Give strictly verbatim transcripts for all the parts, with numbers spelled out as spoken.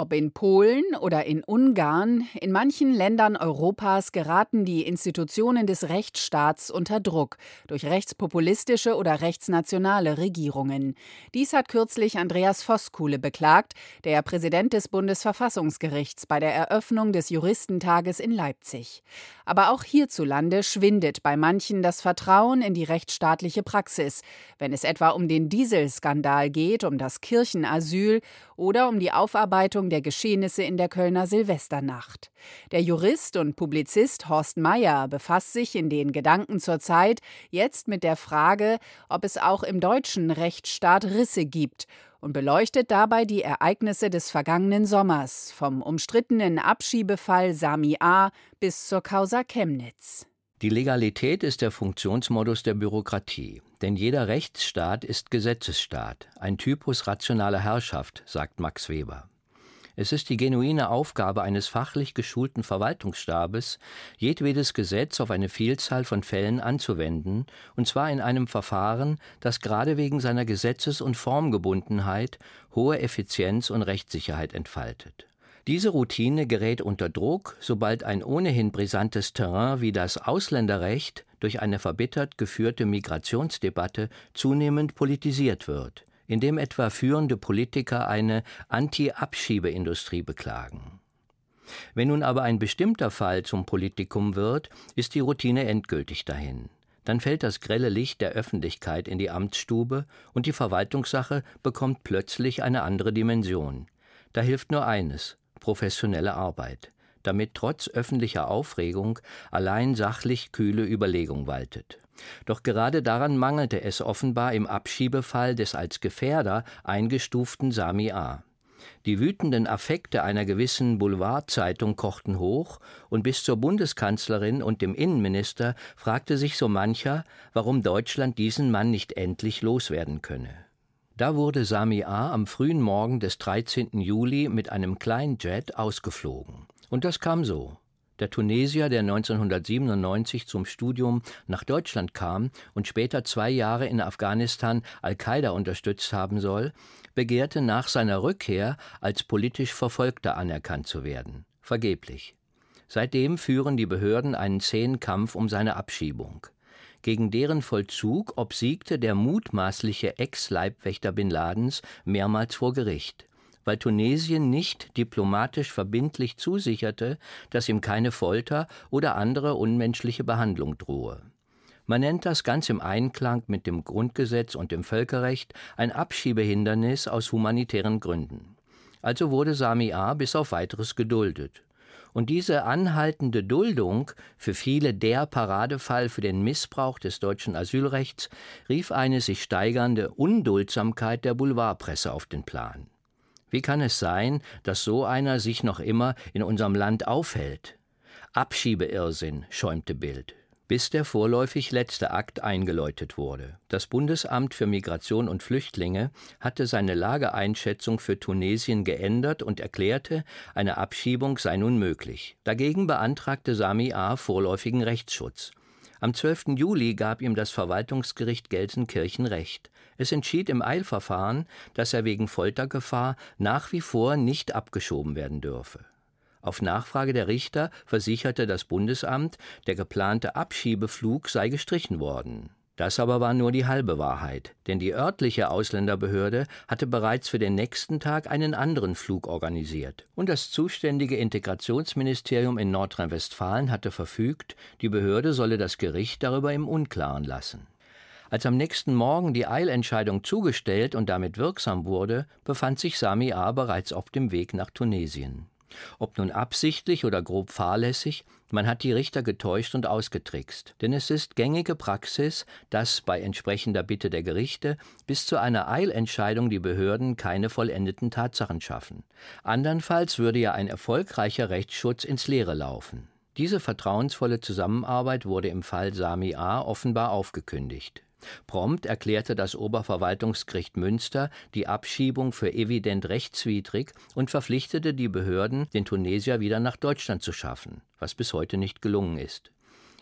Ob in Polen oder in Ungarn, in manchen Ländern Europas geraten die Institutionen des Rechtsstaats unter Druck durch rechtspopulistische oder rechtsnationale Regierungen. Dies hat kürzlich Andreas Voskuhle beklagt, der Präsident des Bundesverfassungsgerichts, bei der Eröffnung des Juristentages in Leipzig. Aber auch hierzulande schwindet bei manchen das Vertrauen in die rechtsstaatliche Praxis, wenn es etwa um den Dieselskandal geht, um das Kirchenasyl oder um die Aufarbeitung der Geschehnisse in der Kölner Silvesternacht. Der Jurist und Publizist Horst Mayer befasst sich in den Gedanken zur Zeit jetzt mit der Frage, ob es auch im deutschen Rechtsstaat Risse gibt, und beleuchtet dabei die Ereignisse des vergangenen Sommers, vom umstrittenen Abschiebefall Sami A. bis zur Causa Chemnitz. Die Legalität ist der Funktionsmodus der Bürokratie. Denn jeder Rechtsstaat ist Gesetzesstaat, ein Typus rationaler Herrschaft, sagt Max Weber. Es ist die genuine Aufgabe eines fachlich geschulten Verwaltungsstabes, jedwedes Gesetz auf eine Vielzahl von Fällen anzuwenden, und zwar in einem Verfahren, das gerade wegen seiner Gesetzes- und Formgebundenheit hohe Effizienz und Rechtssicherheit entfaltet. Diese Routine gerät unter Druck, sobald ein ohnehin brisantes Terrain wie das Ausländerrecht durch eine verbittert geführte Migrationsdebatte zunehmend politisiert wird, indem etwa führende Politiker eine Anti-Abschiebeindustrie beklagen. Wenn nun aber ein bestimmter Fall zum Politikum wird, ist die Routine endgültig dahin. Dann fällt das grelle Licht der Öffentlichkeit in die Amtsstube und die Verwaltungssache bekommt plötzlich eine andere Dimension. Da hilft nur eines: professionelle Arbeit, damit trotz öffentlicher Aufregung allein sachlich kühle Überlegung waltet. Doch gerade daran mangelte es offenbar im Abschiebefall des als Gefährder eingestuften Sami A. Die wütenden Affekte einer gewissen Boulevardzeitung kochten hoch, und bis zur Bundeskanzlerin und dem Innenminister fragte sich so mancher, warum Deutschland diesen Mann nicht endlich loswerden könne. Da wurde Sami A. am frühen Morgen des dreizehnten Juli mit einem kleinen Jet ausgeflogen. Und das kam so. Der Tunesier, der neunzehnhundertsiebenundneunzig zum Studium nach Deutschland kam und später zwei Jahre in Afghanistan Al-Qaida unterstützt haben soll, begehrte nach seiner Rückkehr als politisch Verfolgter anerkannt zu werden. Vergeblich. Seitdem führen die Behörden einen zähen Kampf um seine Abschiebung. Gegen deren Vollzug obsiegte der mutmaßliche Ex-Leibwächter Bin Ladens mehrmals vor Gericht, weil Tunesien nicht diplomatisch verbindlich zusicherte, dass ihm keine Folter oder andere unmenschliche Behandlung drohe. Man nennt das ganz im Einklang mit dem Grundgesetz und dem Völkerrecht ein Abschiebehindernis aus humanitären Gründen. Also wurde Sami A. bis auf Weiteres geduldet. Und diese anhaltende Duldung, für viele der Paradefall für den Missbrauch des deutschen Asylrechts, rief eine sich steigernde Unduldsamkeit der Boulevardpresse auf den Plan. Wie kann es sein, dass so einer sich noch immer in unserem Land aufhält? Abschiebeirrsinn, schäumte Bild. Bis der vorläufig letzte Akt eingeläutet wurde. Das Bundesamt für Migration und Flüchtlinge hatte seine Lageeinschätzung für Tunesien geändert und erklärte, eine Abschiebung sei nun möglich. Dagegen beantragte Sami A. vorläufigen Rechtsschutz. Am zwölften Juli gab ihm das Verwaltungsgericht Gelsenkirchen Recht. Es entschied im Eilverfahren, dass er wegen Foltergefahr nach wie vor nicht abgeschoben werden dürfe. Auf Nachfrage der Richter versicherte das Bundesamt, der geplante Abschiebeflug sei gestrichen worden. Das aber war nur die halbe Wahrheit, denn die örtliche Ausländerbehörde hatte bereits für den nächsten Tag einen anderen Flug organisiert. Und das zuständige Integrationsministerium in Nordrhein-Westfalen hatte verfügt, die Behörde solle das Gericht darüber im Unklaren lassen. Als am nächsten Morgen die Eilentscheidung zugestellt und damit wirksam wurde, befand sich Sami A. bereits auf dem Weg nach Tunesien. Ob nun absichtlich oder grob fahrlässig, man hat die Richter getäuscht und ausgetrickst. Denn es ist gängige Praxis, dass bei entsprechender Bitte der Gerichte bis zu einer Eilentscheidung die Behörden keine vollendeten Tatsachen schaffen. Andernfalls würde ja ein erfolgreicher Rechtsschutz ins Leere laufen. Diese vertrauensvolle Zusammenarbeit wurde im Fall Sami A. offenbar aufgekündigt. Prompt erklärte das Oberverwaltungsgericht Münster die Abschiebung für evident rechtswidrig und verpflichtete die Behörden, den Tunesier wieder nach Deutschland zu schaffen, was bis heute nicht gelungen ist.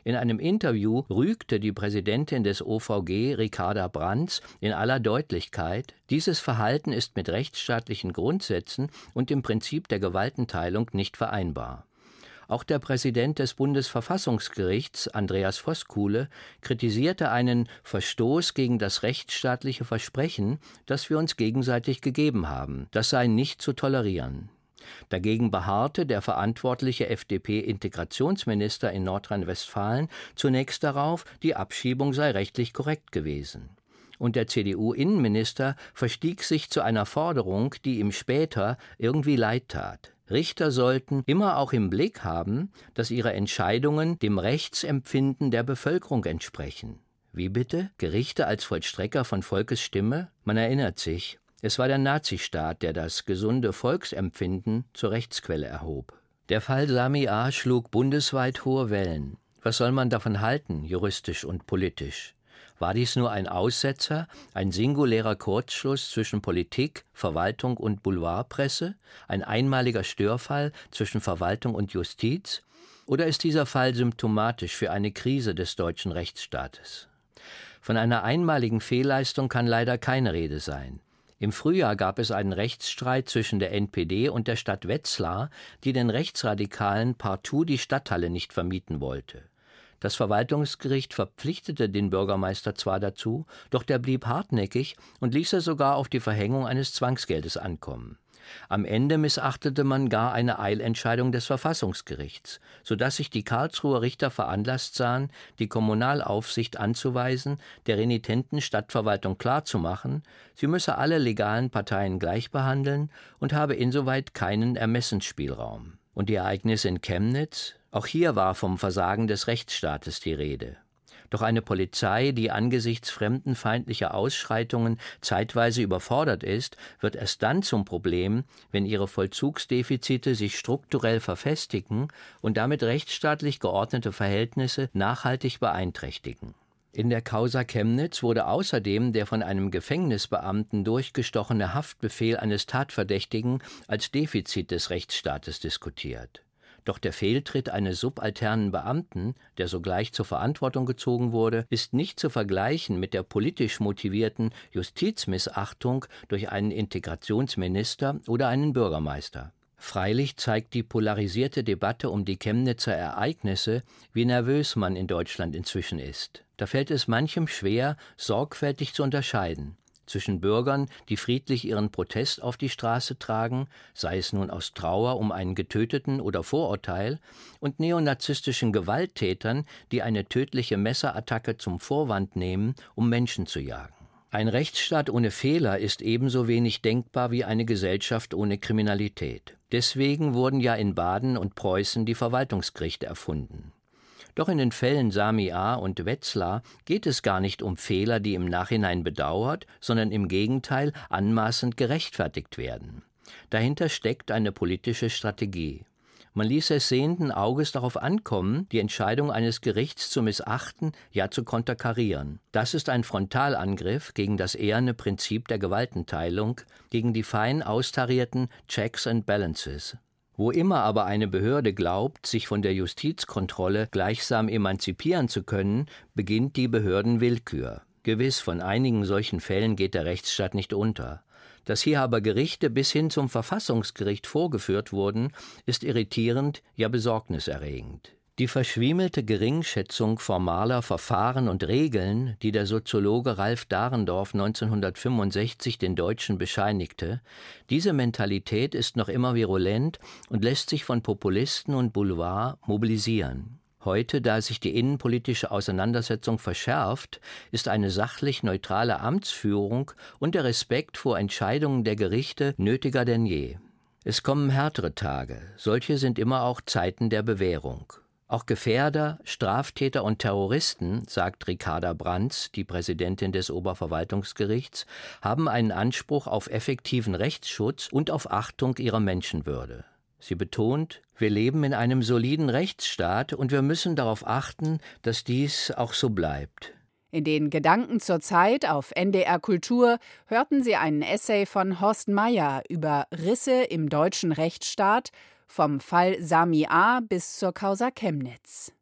In einem Interview rügte die Präsidentin des O V G, Ricarda Brands, in aller Deutlichkeit, dieses Verhalten ist mit rechtsstaatlichen Grundsätzen und dem Prinzip der Gewaltenteilung nicht vereinbar. Auch der Präsident des Bundesverfassungsgerichts, Andreas Voskuhle, kritisierte einen Verstoß gegen das rechtsstaatliche Versprechen, das wir uns gegenseitig gegeben haben. Das sei nicht zu tolerieren. Dagegen beharrte der verantwortliche F D P-Integrationsminister in Nordrhein-Westfalen zunächst darauf, die Abschiebung sei rechtlich korrekt gewesen. Und der C D U-Innenminister verstieg sich zu einer Forderung, die ihm später irgendwie leid tat. Richter sollten immer auch im Blick haben, dass ihre Entscheidungen dem Rechtsempfinden der Bevölkerung entsprechen. Wie bitte? Gerichte als Vollstrecker von Volkes Stimme? Man erinnert sich. Es war der Nazistaat, der das gesunde Volksempfinden zur Rechtsquelle erhob. Der Fall Sami A. schlug bundesweit hohe Wellen. Was soll man davon halten, juristisch und politisch? War dies nur ein Aussetzer, ein singulärer Kurzschluss zwischen Politik, Verwaltung und Boulevardpresse, ein einmaliger Störfall zwischen Verwaltung und Justiz? Oder ist dieser Fall symptomatisch für eine Krise des deutschen Rechtsstaates? Von einer einmaligen Fehlleistung kann leider keine Rede sein. Im Frühjahr gab es einen Rechtsstreit zwischen der N P D und der Stadt Wetzlar, die den Rechtsradikalen partout die Stadthalle nicht vermieten wollte. Das Verwaltungsgericht verpflichtete den Bürgermeister zwar dazu, doch der blieb hartnäckig und ließ es sogar auf die Verhängung eines Zwangsgeldes ankommen. Am Ende missachtete man gar eine Eilentscheidung des Verfassungsgerichts, sodass sich die Karlsruher Richter veranlasst sahen, die Kommunalaufsicht anzuweisen, der renitenten Stadtverwaltung klarzumachen, sie müsse alle legalen Parteien gleich behandeln und habe insoweit keinen Ermessensspielraum. Und die Ereignisse in Chemnitz? Auch hier war vom Versagen des Rechtsstaates die Rede. Doch eine Polizei, die angesichts fremdenfeindlicher Ausschreitungen zeitweise überfordert ist, wird erst dann zum Problem, wenn ihre Vollzugsdefizite sich strukturell verfestigen und damit rechtsstaatlich geordnete Verhältnisse nachhaltig beeinträchtigen. In der Causa Chemnitz wurde außerdem der von einem Gefängnisbeamten durchgestochene Haftbefehl eines Tatverdächtigen als Defizit des Rechtsstaates diskutiert. Doch der Fehltritt eines subalternen Beamten, der sogleich zur Verantwortung gezogen wurde, ist nicht zu vergleichen mit der politisch motivierten Justizmissachtung durch einen Integrationsminister oder einen Bürgermeister. Freilich zeigt die polarisierte Debatte um die Chemnitzer Ereignisse, wie nervös man in Deutschland inzwischen ist. Da fällt es manchem schwer, sorgfältig zu unterscheiden zwischen Bürgern, die friedlich ihren Protest auf die Straße tragen, sei es nun aus Trauer um einen Getöteten oder Vorurteil, und neonazistischen Gewalttätern, die eine tödliche Messerattacke zum Vorwand nehmen, um Menschen zu jagen. Ein Rechtsstaat ohne Fehler ist ebenso wenig denkbar wie eine Gesellschaft ohne Kriminalität. Deswegen wurden ja in Baden und Preußen die Verwaltungsgerichte erfunden. Doch in den Fällen Sami A. und Wetzlar geht es gar nicht um Fehler, die im Nachhinein bedauert, sondern im Gegenteil anmaßend gerechtfertigt werden. Dahinter steckt eine politische Strategie. Man ließ es sehenden Auges darauf ankommen, die Entscheidung eines Gerichts zu missachten, ja zu konterkarieren. Das ist ein Frontalangriff gegen das eherne Prinzip der Gewaltenteilung, gegen die fein austarierten Checks and Balances. Wo immer aber eine Behörde glaubt, sich von der Justizkontrolle gleichsam emanzipieren zu können, beginnt die Behördenwillkür. Gewiss, von einigen solchen Fällen geht der Rechtsstaat nicht unter. Dass hier aber Gerichte bis hin zum Verfassungsgericht vorgeführt wurden, ist irritierend, ja besorgniserregend. Die verschwiemelte Geringschätzung formaler Verfahren und Regeln, die der Soziologe Ralf Dahrendorf neunzehnhundertfünfundsechzig den Deutschen bescheinigte, diese Mentalität ist noch immer virulent und lässt sich von Populisten und Boulevard mobilisieren. Heute, da sich die innenpolitische Auseinandersetzung verschärft, ist eine sachlich neutrale Amtsführung und der Respekt vor Entscheidungen der Gerichte nötiger denn je. Es kommen härtere Tage, solche sind immer auch Zeiten der Bewährung. Auch Gefährder, Straftäter und Terroristen, sagt Ricarda Brands, die Präsidentin des Oberverwaltungsgerichts, haben einen Anspruch auf effektiven Rechtsschutz und auf Achtung ihrer Menschenwürde. Sie betont, wir leben in einem soliden Rechtsstaat und wir müssen darauf achten, dass dies auch so bleibt. In den Gedanken zur Zeit auf N D R Kultur hörten Sie einen Essay von Horst Meyer über Risse im deutschen Rechtsstaat, vom Fall Sami A. bis zur Causa Chemnitz.